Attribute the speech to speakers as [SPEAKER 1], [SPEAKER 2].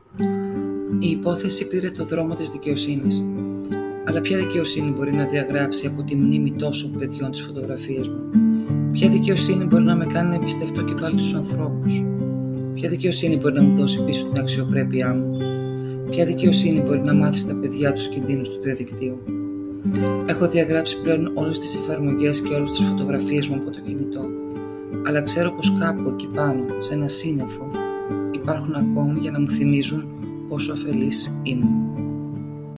[SPEAKER 1] Η υπόθεση πήρε το δρόμο της δικαιοσύνης. Αλλά ποια δικαιοσύνη μπορεί να διαγράψει από τη μνήμη τόσων παιδιών τις φωτογραφίες μου? Ποια δικαιοσύνη μπορεί να με κάνει να εμπιστευτώ και πάλι τους ανθρώπους? Ποια δικαιοσύνη μπορεί να μου δώσει πίσω την αξιοπρέπειά μου? Ποια δικαιοσύνη μπορεί να μάθει στα παιδιά τους κινδύνους του διαδικτύου? Έχω διαγράψει πλέον όλες τις εφαρμογές και όλες τις φωτογραφίες μου από το κινητό. Αλλά ξέρω πως κάπου εκεί πάνω, σε ένα σύννεφο, υπάρχουν ακόμη για να μου θυμίζουν πόσο αφελής ήμουν.